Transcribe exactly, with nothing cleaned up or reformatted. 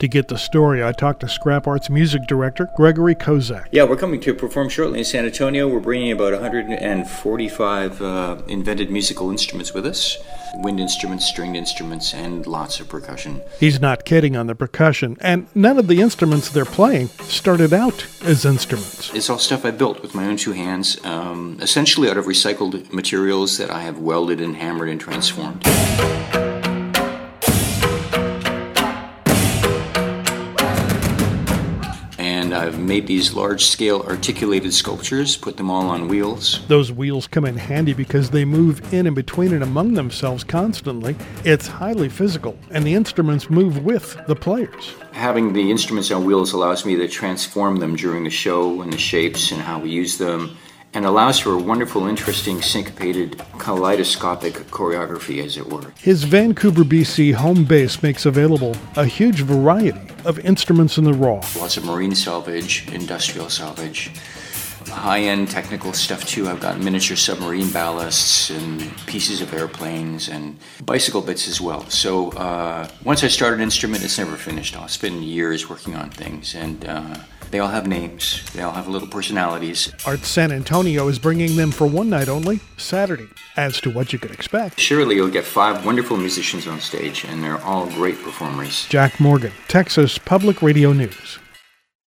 To get the story, I talked to Scrap Arts music director Gregory Kozak. Yeah, we're coming to perform shortly in San Antonio. We're bringing about one hundred forty-five uh, invented musical instruments with us. Wind instruments, stringed instruments, and lots of percussion. He's not kidding on the percussion, and none of the instruments they're playing started out as instruments. It's all stuff I built with my own two hands, um, essentially out of recycled materials that I have welded and hammered and transformed. And I've made these large-scale articulated sculptures, put them all on wheels. Those wheels come in handy because they move in and between and among themselves constantly. It's highly physical, and the instruments move with the players. Having the instruments on wheels allows me to transform them during the show and the shapes and how we use them, and allows for a wonderful, interesting, syncopated, kaleidoscopic choreography, as it were. His Vancouver, B C home base makes available a huge variety of instruments in the raw. Lots of marine salvage, industrial salvage, high-end technical stuff too. I've got miniature submarine ballasts and pieces of airplanes and bicycle bits as well. So uh, once I start an instrument, it's never finished. I'll spend years working on things, and uh, they all have names. They all have little personalities. Art San Antonio is bringing them for one night only, Saturday. As to what you could expect, surely you'll get five wonderful musicians on stage, and they're all great performers. Jack Morgan, Texas Public Radio News.